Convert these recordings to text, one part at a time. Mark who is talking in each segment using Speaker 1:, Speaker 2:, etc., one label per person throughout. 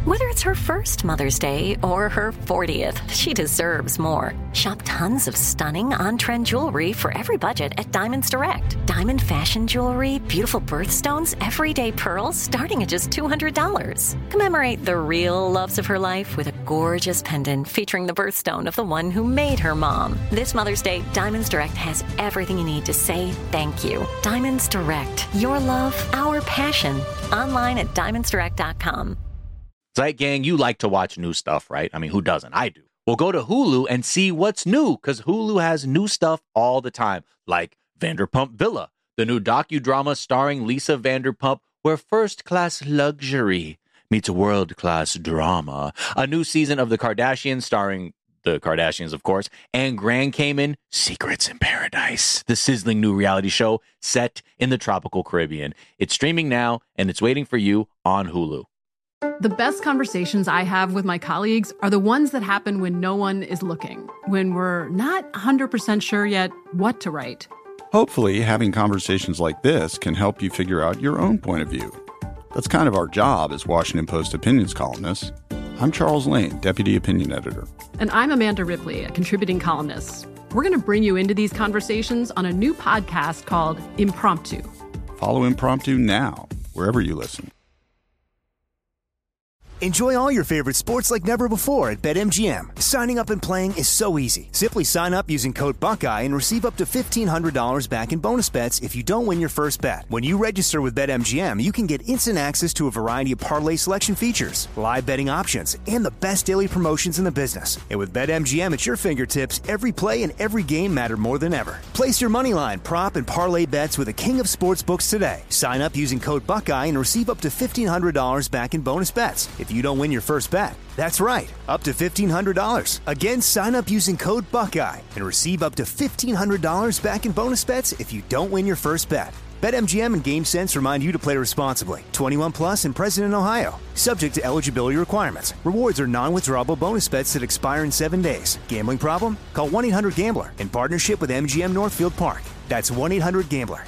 Speaker 1: Whether it's her first Mother's Day or her 40th, she deserves more. Shop tons of stunning on-trend jewelry for every budget at Diamonds Direct. Diamond fashion jewelry, beautiful birthstones, everyday pearls starting at just $200. Commemorate the real loves of her life with a gorgeous pendant featuring the birthstone of the one who made her mom. This Mother's Day, Diamonds Direct has everything you need to say thank you. Diamonds Direct. Your love, our passion. Online at diamondsdirect.com.
Speaker 2: Zeit Gang, you like to watch new stuff, right? I mean, who doesn't? I do. Well, go to Hulu and see what's new, because Hulu has new stuff all the time, like Vanderpump Villa, the new docudrama starring Lisa Vanderpump, where first-class luxury meets world-class drama. A new season of The Kardashians starring the Kardashians, of course, and Grand Cayman, Secrets in Paradise, the sizzling new reality show set in the tropical Caribbean. It's streaming now, and it's waiting for you on Hulu.
Speaker 3: The best conversations I have with my colleagues are the ones that happen when no one is looking, when we're not 100% sure yet what to write.
Speaker 4: Hopefully, having conversations like this can help you figure out your own point of view. That's kind of our job as Washington Post opinions columnists. I'm Charles Lane, Deputy Opinion Editor.
Speaker 3: And I'm Amanda Ripley, a contributing columnist. We're going to bring you into these conversations on a new podcast called Impromptu.
Speaker 4: Follow Impromptu now, wherever you listen.
Speaker 5: Enjoy all your favorite sports like never before at BetMGM. Signing up and playing is so easy. Simply sign up using code Buckeye and receive up to $1,500 back in bonus bets if you don't win your first bet. When you register with BetMGM, you can get instant access to a variety of parlay selection features, live betting options, and the best daily promotions in the business. And with BetMGM at your fingertips, every play and every game matter more than ever. Place your moneyline, prop, and parlay bets with the king of sportsbooks today. Sign up using code Buckeye and receive up to $1,500 back in bonus bets if you don't win your first bet. That's right, up to $1,500. Again, sign up using code Buckeye and receive up to $1,500 back in bonus bets if you don't win your first bet. BetMGM and GameSense remind you to play responsibly. 21 plus and present in Ohio. Subject to eligibility requirements. Rewards are non-withdrawable bonus bets that expire in 7 days. Gambling problem? Call 1-800-GAMBLER in partnership with MGM Northfield Park. That's 1-800-GAMBLER.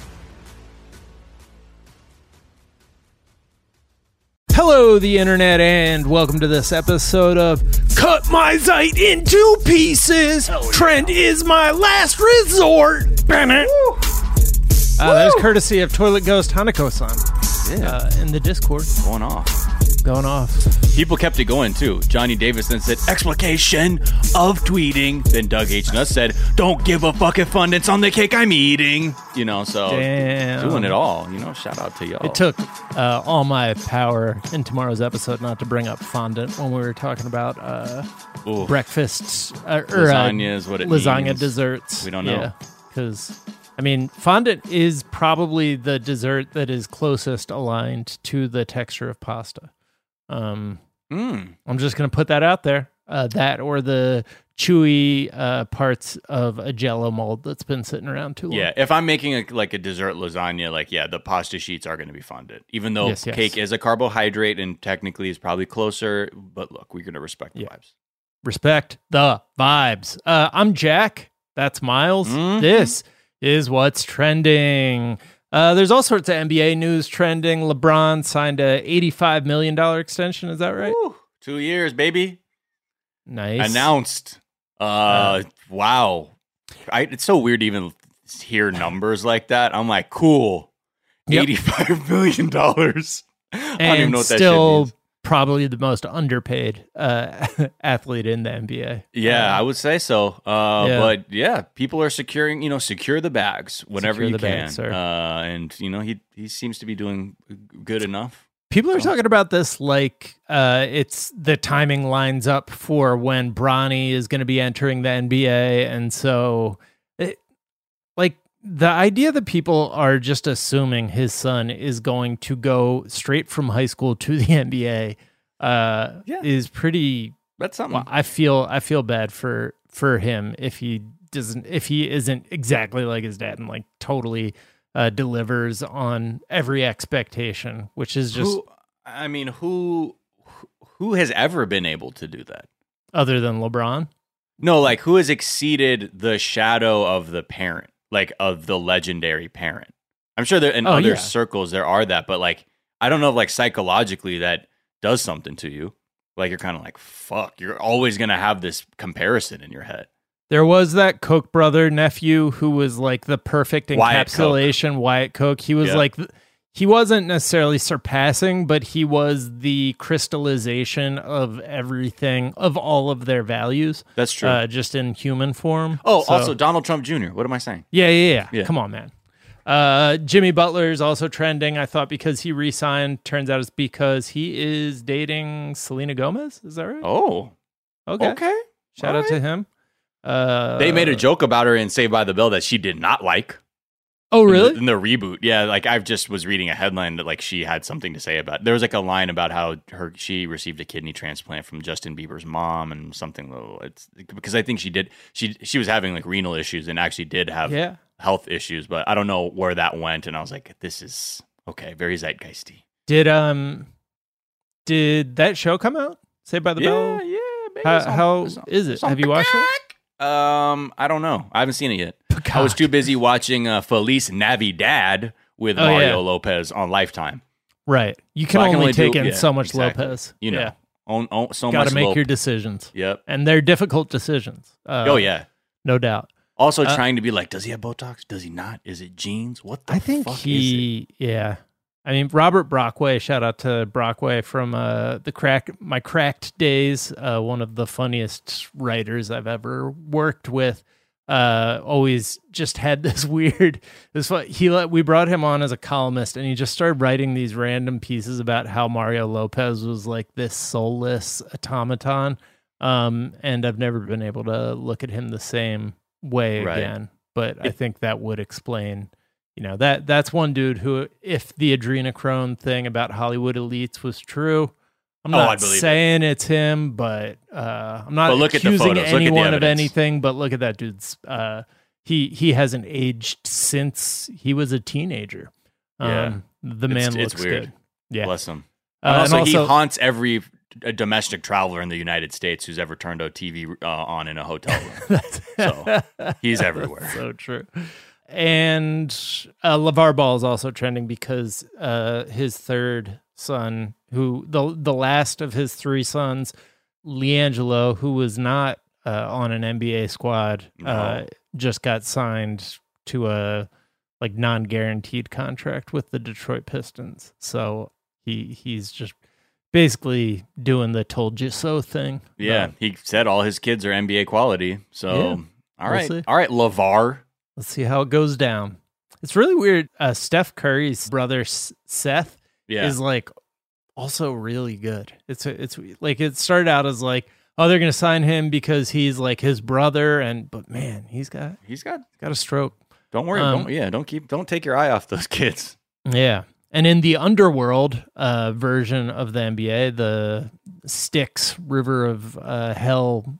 Speaker 6: Hello, the internet, and welcome to this episode of Cut My Zeit in Two Pieces. Trend is my last resort. There's courtesy of Toilet Ghost Hanako-san in the Discord. Going off.
Speaker 2: People kept it going, too. Johnny Davis then said, explication of tweeting. Then Doug H. Nuss said, don't give a fuck if fondant's on the cake I'm eating. You know, so doing it all. You know, shout out to y'all.
Speaker 6: It took all my power in tomorrow's episode not to bring up fondant when we were talking about breakfast or
Speaker 2: lasagna is what it
Speaker 6: lasagna
Speaker 2: means.
Speaker 6: Desserts.
Speaker 2: We don't know.
Speaker 6: Yeah, because I mean, fondant is probably the dessert that is closest aligned to the texture of pasta. I'm just going to put that out there. That or the chewy parts of a Jell-O mold that's been sitting around too long.
Speaker 2: Yeah, if I'm making a dessert lasagna, the pasta sheets are going to be fondant. Even though cake is a carbohydrate and technically is probably closer, but look, we're going to respect the vibes.
Speaker 6: Respect the vibes. I'm Jack. That's Miles. Mm-hmm. This is what's trending. There's all sorts of NBA news trending. LeBron signed a $85 million extension. Is that right?
Speaker 2: Ooh, 2 years, baby.
Speaker 6: Nice.
Speaker 2: Announced. Wow. It's so weird to even hear numbers like that. I'm like, cool. $85 million. I don't even know what that shit means.
Speaker 6: Probably the most underpaid athlete in the NBA.
Speaker 2: Yeah, I would say so. But yeah, people are secure the bags whenever you can. And he seems to be doing good enough.
Speaker 6: People are talking about this like it's the timing lines up for when Bronny is going to be entering the NBA, and so the idea that people are just assuming his son is going to go straight from high school to the NBA is pretty.
Speaker 2: That's something.
Speaker 6: Well, I feel bad for him if he isn't exactly like his dad and like totally delivers on every expectation, which is just.
Speaker 2: Who has ever been able to do that
Speaker 6: other than LeBron?
Speaker 2: No, like who has exceeded the shadow of the parent? Like of the legendary parent. I'm sure that in other circles there are that, but like I don't know if like psychologically that does something to you. Like, you're kind of like, fuck, you're always going to have this comparison in your head.
Speaker 6: There was that Koch brother nephew who was like the perfect encapsulation. Wyatt Koch. He was like, he wasn't necessarily surpassing, but he was the crystallization of everything, of all of their values.
Speaker 2: That's true.
Speaker 6: Just in human form.
Speaker 2: Oh, so, also Donald Trump Jr. What am I saying?
Speaker 6: Yeah. Come on, man. Jimmy Butler is also trending. I thought because he re-signed. Turns out it's because he is dating Selena Gomez. Is that right?
Speaker 2: Oh, okay.
Speaker 6: Shout out to him.
Speaker 2: They made a joke about her in Saved by the Bell that she did not like.
Speaker 6: Oh, really?
Speaker 2: In the reboot. Yeah, like I just was reading a headline that like she had something to say about it. There was like a line about how she received a kidney transplant from Justin Bieber's mom and something little. It's because I think she was having like renal issues and actually did have health issues, but I don't know where that went. And I was like, this is okay, very zeitgeisty.
Speaker 6: Did that show come out? Saved by the Bell?
Speaker 2: Yeah.
Speaker 6: How is it? Have you watched it?
Speaker 2: I don't know. I haven't seen it yet. I was too busy watching Feliz Navidad with Mario Lopez on Lifetime.
Speaker 6: Right. You can only take in so much Lopez.
Speaker 2: You know, so much.
Speaker 6: Got to make your decisions.
Speaker 2: Yep.
Speaker 6: And they're difficult decisions. No doubt.
Speaker 2: Also trying to be like, does he have Botox? Does he not? Is it genes? What the fuck is it?
Speaker 6: Yeah. I mean, Robert Brockway, shout out to Brockway from my Cracked days, one of the funniest writers I've ever worked with. Always just had this weird. We brought him on as a columnist, and he just started writing these random pieces about how Mario Lopez was like this soulless automaton, and I've never been able to look at him the same way again. But I think that would explain. You know, that's one dude who, if the adrenochrome thing about Hollywood elites was true, I'm not saying it's him, but I'm not accusing anyone of anything. But look at that dude's. He hasn't aged since he was a teenager. The man looks weird. Good. Yeah,
Speaker 2: bless him. And also, he haunts every domestic traveler in the United States who's ever turned a TV on in a hotel room. So he's everywhere.
Speaker 6: So true. And LeVar Ball is also trending because his third son, who the last of his three sons, LiAngelo, who was not on an NBA squad, just got signed to a like non-guaranteed contract with the Detroit Pistons. So he's just basically doing the told you so thing.
Speaker 2: Yeah, he said all his kids are NBA quality. So all right, LeVar.
Speaker 6: Let's see how it goes down. It's really weird. Steph Curry's brother Seth is like also really good. It's like it started out as like, oh, they're gonna sign him because he's like his brother, but man, he's got a stroke.
Speaker 2: Don't worry. Don't take your eye off those kids.
Speaker 6: Yeah. And in the underworld version of the NBA, the Styx River of Hell.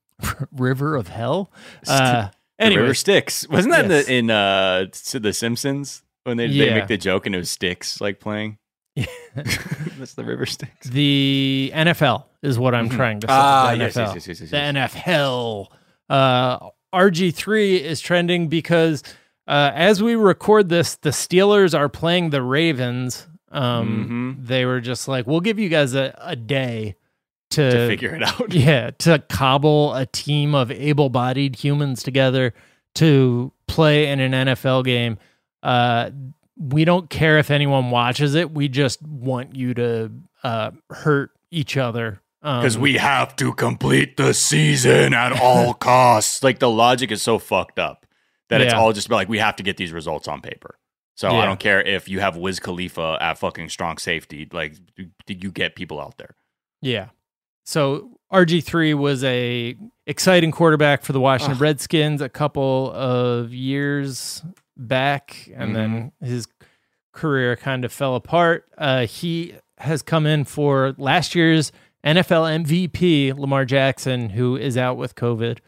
Speaker 2: Anyway, River Styx. Wasn't that in The Simpsons when they make the joke and it was Styx like playing? That's the River Styx.
Speaker 6: The NFL is what I'm trying to say. The NFL. RG3 is trending because as we record this, the Steelers are playing the Ravens. They were just like, we'll give you guys a day to
Speaker 2: figure it out.
Speaker 6: Yeah, to cobble a team of able-bodied humans together to play in an NFL game. We don't care if anyone watches it. We just want you to hurt each other.
Speaker 2: Because we have to complete the season at all costs. Like, the logic is so fucked up that it's all just about, like, we have to get these results on paper. So I don't care if you have Wiz Khalifa at fucking strong safety. Like, you get people out there.
Speaker 6: Yeah. So RG3 was a exciting quarterback for the Washington Redskins a couple of years back, and then his career kind of fell apart. He has come in for last year's NFL MVP, Lamar Jackson, who is out with COVID.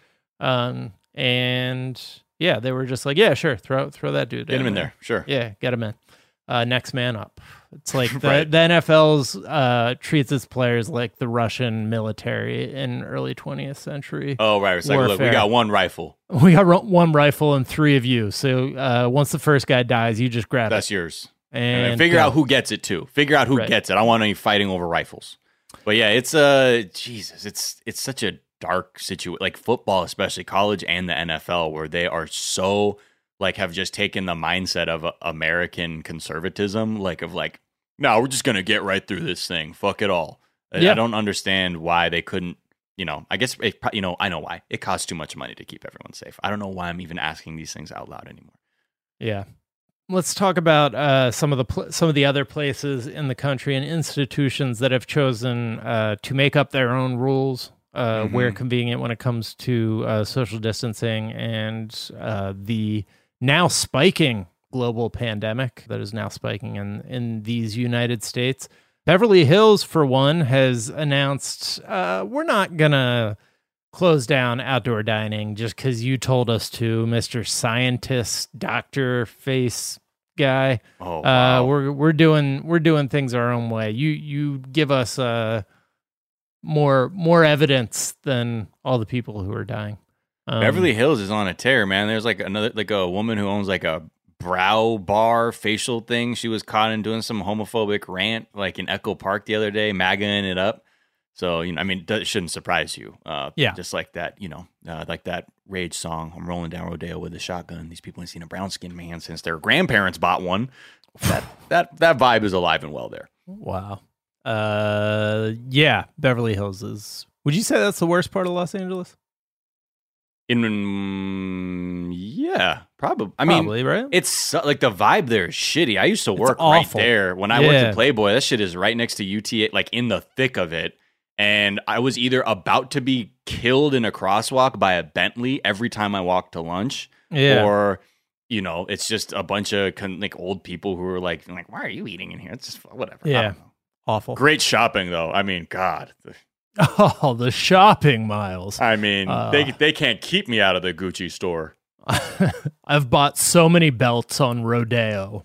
Speaker 6: And yeah, they were just like, yeah, sure, throw that dude.
Speaker 2: Get him in there, sure.
Speaker 6: Yeah, get him in. Next man up. It's like the NFL's treats its players like the Russian military in early 20th century.
Speaker 2: Oh, right. It's like, look, we got one rifle.
Speaker 6: We got one rifle and three of you. So once the first guy dies, you just grab
Speaker 2: That's
Speaker 6: it.
Speaker 2: Yours.
Speaker 6: And
Speaker 2: figure out who gets it, too. Figure out who gets it. I don't want any fighting over rifles. But yeah, it's Jesus, it's such a dark situation. Like football, especially college and the NFL, where they are so like have just taken the mindset of American conservatism, no, we're just gonna get right through this thing. Fuck it all. I don't understand why they couldn't. I guess I know why. It costs too much money to keep everyone safe. I don't know why I'm even asking these things out loud anymore.
Speaker 6: Yeah. Let's talk about some of the other places in the country and institutions that have chosen to make up their own rules where convenient when it comes to social distancing and the now spiking global pandemic that is now spiking in these United States. Beverly Hills, for one, has announced we're not going to close down outdoor dining just because you told us to, Mr. Scientist, Doctor Face guy.
Speaker 2: Oh, wow.
Speaker 6: We're doing things our own way. You give us more evidence than all the people who are dying.
Speaker 2: Beverly Hills is on a tear, man. There's a woman who owns like a brow bar facial thing. She was caught in doing some homophobic rant like in Echo Park the other day, MAGA-ing it up. So, it shouldn't surprise you. Just like that, like that Rage song, I'm rolling down Rodeo with a shotgun. These people ain't seen a brown-skinned man since their grandparents bought one. That vibe is alive and well there.
Speaker 6: Wow. Beverly Hills is... Would you say that's the worst part of Los Angeles?
Speaker 2: Yeah, probably.
Speaker 6: Probably, right?
Speaker 2: It's like the vibe there is shitty. I used to work right there when I worked at Playboy. That shit is right next to UTA, like in the thick of it. And I was either about to be killed in a crosswalk by a Bentley every time I walked to lunch, or it's just a bunch of old people who are like, why are you eating in here? It's just whatever.
Speaker 6: Yeah, awful.
Speaker 2: Great shopping though. God.
Speaker 6: Oh, the shopping miles.
Speaker 2: They can't keep me out of the Gucci store.
Speaker 6: I've bought so many belts on Rodeo.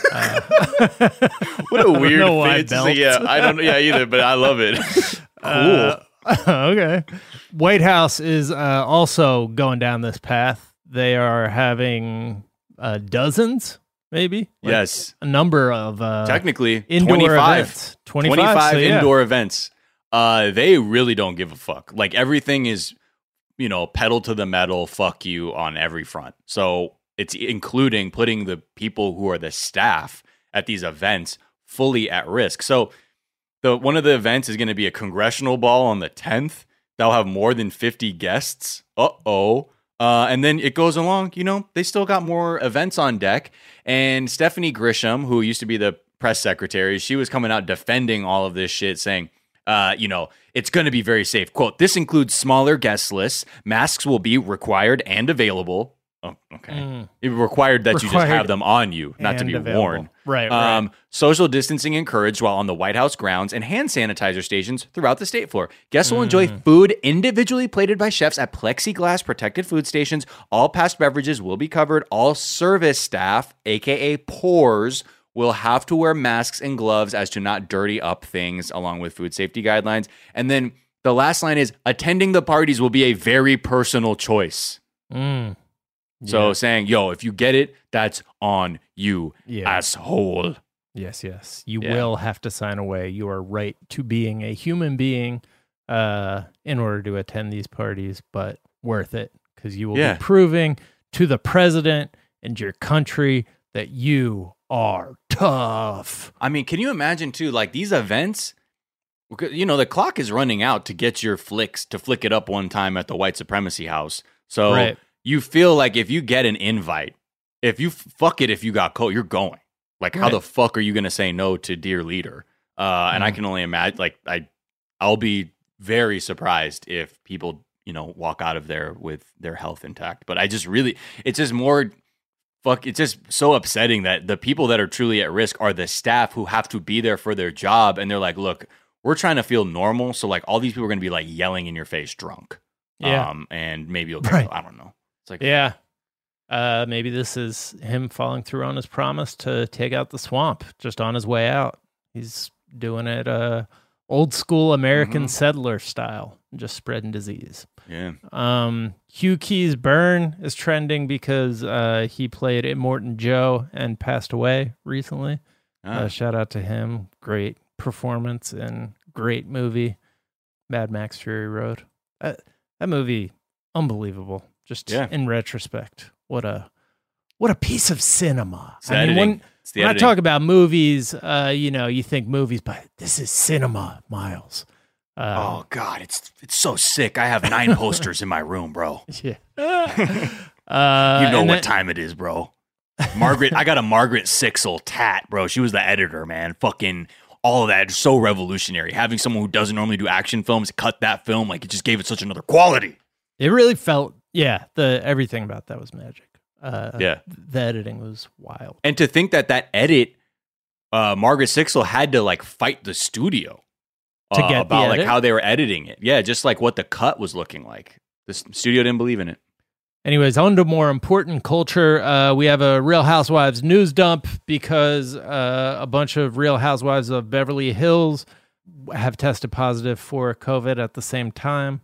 Speaker 2: What a weird thing to say. Yeah, I don't know either, but I love it. Cool.
Speaker 6: Okay. White House is also going down this path. They are having dozens, maybe.
Speaker 2: Yes.
Speaker 6: A number of
Speaker 2: technically
Speaker 6: indoor
Speaker 2: 25
Speaker 6: events. 25
Speaker 2: indoor events. They really don't give a fuck. Like everything is, pedal to the metal, fuck you on every front. So it's including putting the people who are the staff at these events fully at risk. So one of the events is going to be a congressional ball on the 10th. They'll have more than 50 guests. And then it goes along, they still got more events on deck. And Stephanie Grisham, who used to be the press secretary, she was coming out defending all of this shit, saying, it's going to be very safe. Quote, this includes smaller guest lists. Masks will be required and available. Oh, okay. It required that you just have them on you, not to be worn.
Speaker 6: Right.
Speaker 2: Social distancing encouraged while on the White House grounds and hand sanitizer stations throughout the state floor. Guests will enjoy food individually plated by chefs at plexiglass protected food stations. All past beverages will be covered. All service staff, aka pours, will have to wear masks and gloves as to not dirty up things along with food safety guidelines. And then the last line is, attending the parties will be a very personal choice. So saying, if you get it, that's on you, asshole.
Speaker 6: Yes. You will have to sign away your right to being a human being in order to attend these parties, but worth it because you will be proving to the president and your country that you are tough.
Speaker 2: Can you imagine too, like these events, the clock is running out to get your flicks to flick it up one time at the white supremacy house. So you feel like if you get an invite, if you if you got cold, you're going. Like, how the fuck are you going to say no to dear leader? And I can only imagine, I'll be very surprised if people, walk out of there with their health intact. But it's just so upsetting that the people that are truly at risk are the staff who have to be there for their job. And they're like, look, we're trying to feel normal. So like all these people are going to be like yelling in your face drunk. And maybe you'll get, I don't know. It's like,
Speaker 6: maybe this is him following through on his promise to take out the swamp just on his way out. He's doing it old school American settler style, just spreading disease. Hugh Key's burn is trending because he played Immortan Joe and passed away recently. Shout out to him. Great performance and great movie. Mad Max Fury Road. That movie, unbelievable. Just in retrospect, what a piece of cinema.
Speaker 2: I mean,
Speaker 6: when I talk about movies, you think movies, but this is cinema, Miles.
Speaker 2: Oh God, it's so sick. I have 9 posters in my room, bro.
Speaker 6: Yeah.
Speaker 2: You know what time it is, bro. I got a Margaret Sixel tat, bro. She was the editor, man. Fucking all of that. So revolutionary. Having someone who doesn't normally do action films cut that film, like, it just gave it such another quality.
Speaker 6: It really felt, everything about that was magic. The editing was wild.
Speaker 2: And to think that edit, Margaret Sixel had to like fight the studio
Speaker 6: to get
Speaker 2: about like how they were editing it. Yeah, just like what the cut was looking like. The studio didn't believe in it.
Speaker 6: Anyways, on to more important culture. We have a Real Housewives news dump because a bunch of Real Housewives of Beverly Hills have tested positive for COVID at the same time.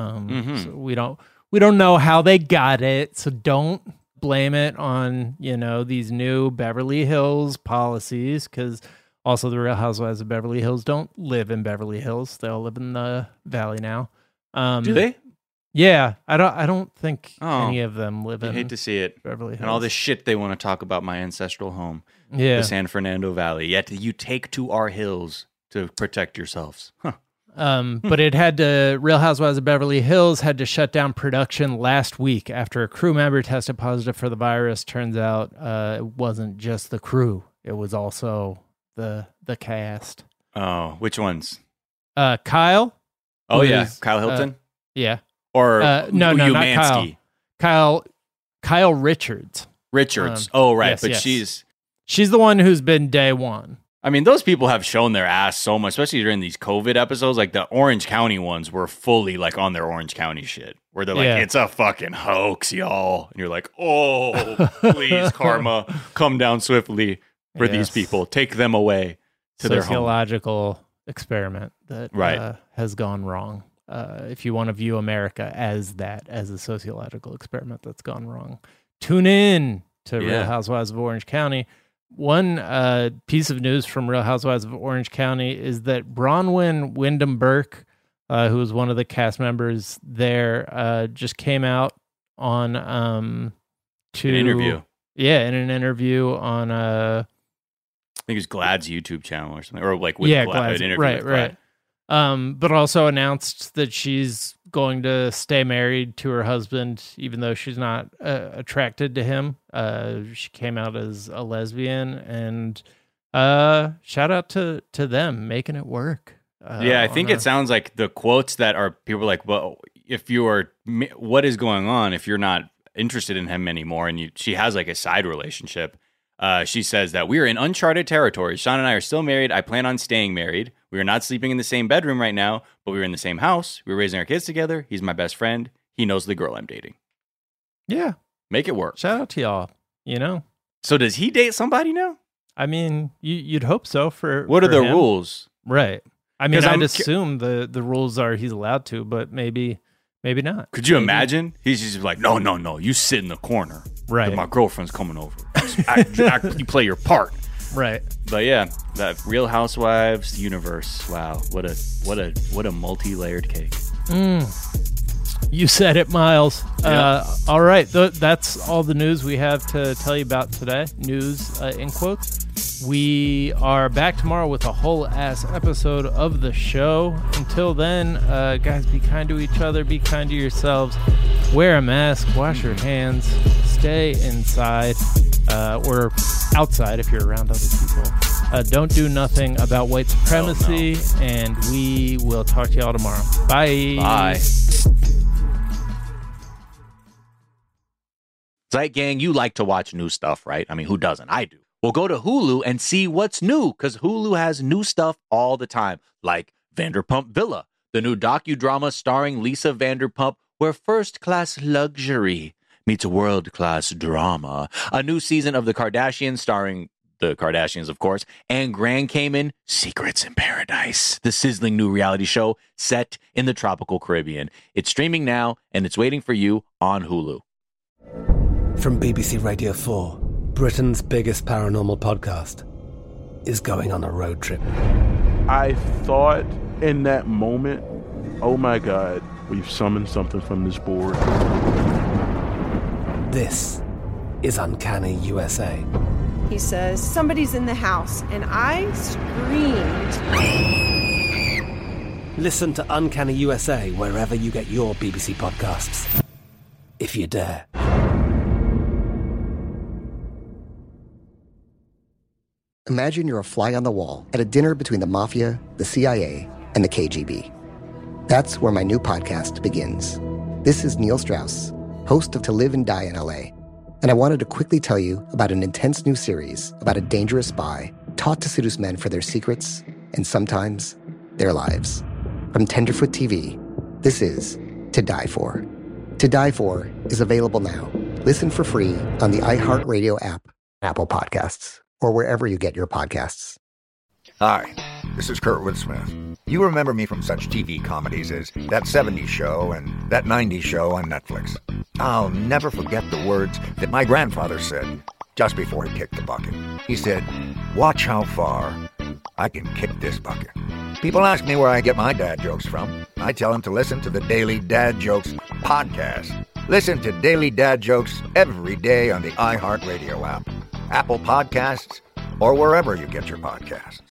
Speaker 6: So we don't know how they got it. So don't blame it on, these new Beverly Hills policies, because also the Real Housewives of Beverly Hills don't live in Beverly Hills. They all live in the Valley now.
Speaker 2: Do they?
Speaker 6: Yeah, I don't think any of them live in.
Speaker 2: I hate to see it.
Speaker 6: Beverly Hills.
Speaker 2: And all this shit they want to talk about my ancestral home,
Speaker 6: the
Speaker 2: San Fernando Valley. Yet you take to our hills to protect yourselves. Huh.
Speaker 6: But Real Housewives of Beverly Hills had to shut down production last week after a crew member tested positive for the virus. Turns out it wasn't just the crew; it was also the cast.
Speaker 2: Oh, which ones?
Speaker 6: Kyle.
Speaker 2: Oh yeah, Kyle Hilton.
Speaker 6: Yeah.
Speaker 2: Or
Speaker 6: no, not Kyle. Kyle Richards.
Speaker 2: Richards. Right,
Speaker 6: yes,
Speaker 2: but
Speaker 6: yes. She's the one who's been day one.
Speaker 2: I mean, those people have shown their ass so much, especially during these COVID episodes. Like the Orange County ones were fully like on their Orange County shit, where they're like, it's a fucking hoax, y'all. And you're like, oh, please, karma, come down swiftly for these people. Take them away to their home.
Speaker 6: Sociological experiment that has gone wrong. If you want to view America as a sociological experiment that's gone wrong, tune in to Real Housewives of Orange County. One piece of news from Real Housewives of Orange County is that Bronwyn Wyndham Burke, who was one of the cast members there, just came out on an
Speaker 2: interview.
Speaker 6: Yeah, in an interview on
Speaker 2: I think it was Glad's YouTube channel or something, or like
Speaker 6: Glad's,
Speaker 2: an interview
Speaker 6: right,
Speaker 2: with Glad.
Speaker 6: Right. But also announced that she's going to stay married to her husband, even though she's not attracted to him. She came out as a lesbian, and shout out to them making it work.
Speaker 2: I think it sounds like the quotes that are people like, well, what is going on if you're not interested in him anymore? And she has like a side relationship. She says that we are in uncharted territory. Sean and I are still married. I plan on staying married. We are not sleeping in the same bedroom right now, but we're in the same house. We're raising our kids together. He's my best friend. He knows the girl I'm dating.
Speaker 6: Yeah.
Speaker 2: Make it work.
Speaker 6: Shout out to y'all,
Speaker 2: So does he date somebody now?
Speaker 6: I mean, you'd hope so for
Speaker 2: What are the
Speaker 6: him.
Speaker 2: rules?
Speaker 6: Right. I mean, I'd assume the rules are he's allowed to, but maybe not.
Speaker 2: Could you imagine? He's just like, no, you sit in the corner.
Speaker 6: Right.
Speaker 2: My girlfriend's coming over. You play your part.
Speaker 6: Right.
Speaker 2: But yeah, that Real Housewives universe. Wow, what a multi-layered cake.
Speaker 6: You said it, Miles.
Speaker 2: Yeah.
Speaker 6: All right, that's all the news we have to tell you about today. News in quotes. We are back tomorrow with a whole ass episode of the show. Until then, guys, be kind to each other, be kind to yourselves, wear a mask, wash your hands, stay inside or outside if you're around other people. Don't do nothing about white supremacy, and we will talk to y'all tomorrow. Bye.
Speaker 2: Bye. Zeit Gang, you like to watch new stuff, right? I mean, who doesn't? I do. Well, go to Hulu and see what's new, because Hulu has new stuff all the time, like Vanderpump Villa, the new docudrama starring Lisa Vanderpump, where first-class luxury meets world-class drama. A new season of The Kardashians starring the Kardashians, of course, and Grand Cayman, Secrets in Paradise, the sizzling new reality show set in the tropical Caribbean. It's streaming now, and it's waiting for you on Hulu.
Speaker 7: From BBC Radio 4, Britain's biggest paranormal podcast is going on a road trip.
Speaker 8: I thought In that moment, oh my God, we've summoned something from this board.
Speaker 7: This is Uncanny USA.
Speaker 9: He says, somebody's in the house, and I screamed.
Speaker 7: Listen to Uncanny USA wherever you get your BBC podcasts, if you dare.
Speaker 10: Imagine you're a fly on the wall at a dinner between the Mafia, the CIA, and the KGB. That's where my new podcast begins. This is Neil Strauss, host of To Live and Die in LA, and I wanted to quickly tell you about an intense new series about a dangerous spy taught to seduce men for their secrets and sometimes their lives. From Tenderfoot TV, this is To Die For. To Die For is available now. Listen for free on the iHeartRadio app, Apple Podcasts, or wherever you get your podcasts.
Speaker 11: Hi, this is Kurtwood Smith. You remember me from such TV comedies as That 70s Show and That 90s Show on Netflix. I'll never forget the words that my grandfather said just before he kicked the bucket. He said, "Watch how far I can kick this bucket." People ask me where I get my dad jokes from. I tell them to listen to the Daily Dad Jokes podcast. Listen to Daily Dad Jokes every day on the iHeartRadio app, Apple Podcasts, or wherever you get your podcasts.